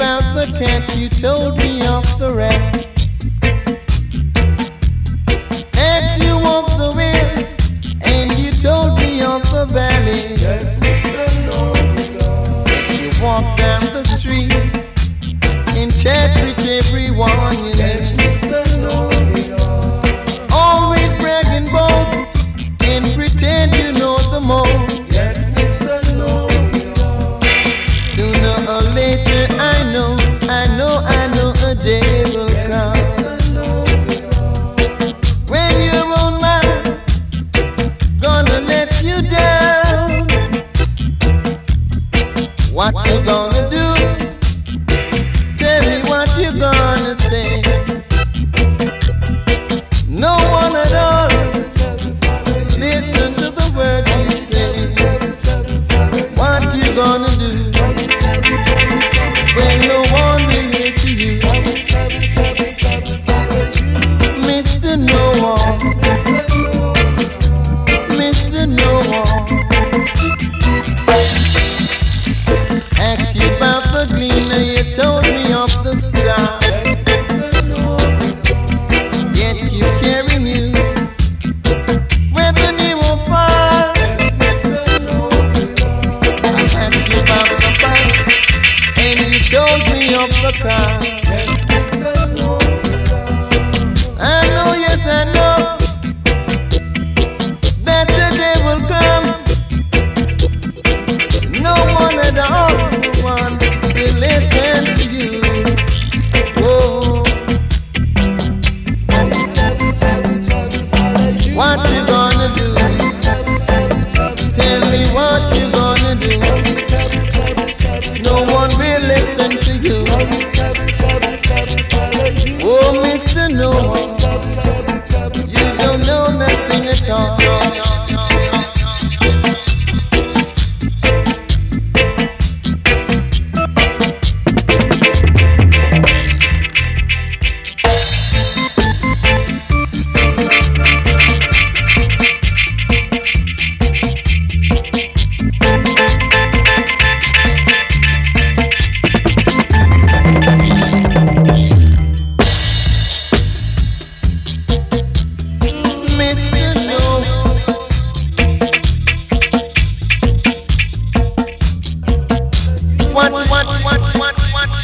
about the cat, you told me of the rat. Asked you of the hills, and you told me of the valley. Yes, Mr. Know-it-all. You walk down the street and chat with everyone you Yes, meet. Mr. Know-it-all. Always brag and boast and pretend you know the most. Yes, Mr. Know-it-all. Sooner or later I know a day will Yes, come Mr. Know-it-all. when your own mind gonna let you down. What you gonna do? Tell me what you gonna say. No one at all listen to the words you say. What you gonna do when no one will hear to you? Mr. Know-all, Mr. Know-all. Asked you about the gleaner, you told me of the star. Yes, Mr. Know-it-all. Yet you carry news where the name of fire. Yes, Mr. Know-it-all. I asked you about the bus, and you told me of the car. Yes, Mr. Know-it-all. I know, yes I know, that the day will come. No one at all will listen to you. Oh, what you gonna do? Tell me what you gonna do. No one will listen to you. Oh, Mr. Know-all, you don't know nothing at all. Mr. Know-all, what